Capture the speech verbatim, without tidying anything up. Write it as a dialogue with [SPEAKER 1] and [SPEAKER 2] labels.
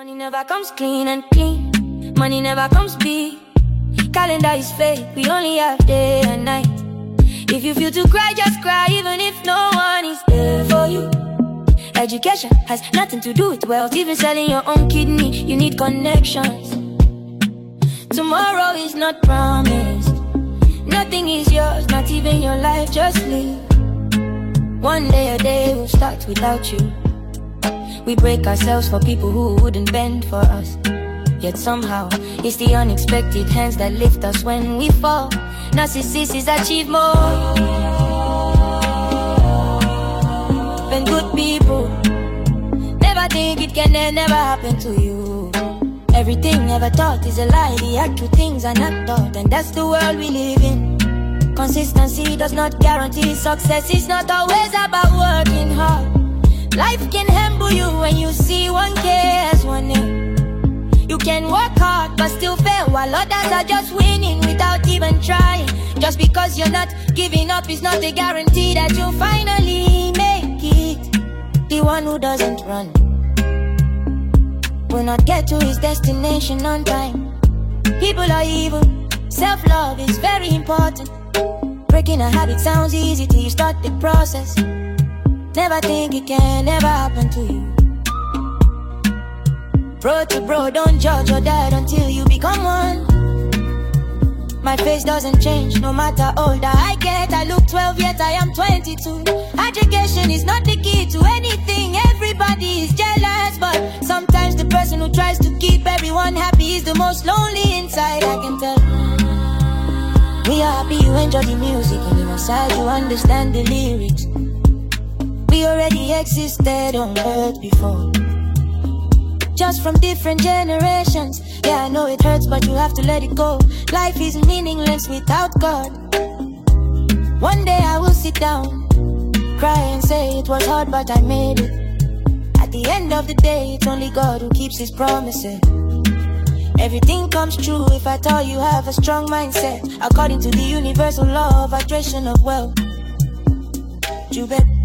[SPEAKER 1] Money never comes clean and clean. Money never comes big. Calendar is fake, we only have day and night. If you feel to cry, just cry, even if no one is there for you. Education has nothing to do with wealth. Even selling your own kidney, you need connections. Tomorrow is not promised. Nothing is yours, not even your life, just live. One day a day will start without you. We break ourselves for people who wouldn't bend for us. Yet somehow, it's the unexpected hands that lift us when we fall. Narcissists achieve more than good people. Never think it can never happen to you. Everything ever thought is a lie. The actual things are not taught, and that's the world we live in. Consistency does not guarantee success. It's not always about working hard. Life can humble you when you see one K as one name. You can work hard but still fail, while others are just winning without even trying. Just because you're not giving up is not a guarantee that you'll finally make it. The one who doesn't run will not get to his destination on time. People are evil. Self-love is very important. Breaking a habit sounds easy till you start the process. Never think it can never happen to you. Bro to bro, don't judge your dad until you become one. My face doesn't change no matter older I get. I look twelve yet I am twenty-two. Education is not the key to anything. Everybody is jealous, but sometimes the person who tries to keep everyone happy is the most lonely inside, I can tell. We are happy you enjoy the music, and inside you understand the lyrics. We already existed on earth before, just from different generations. Yeah, I know it hurts, but you have to let it go. Life is meaningless without God. One day I will sit down, cry and say it was hard, but I made it. At the end of the day, it's only God who keeps his promises. Everything comes true if I tell you have a strong mindset, according to the universal law of attraction of wealth. You bet.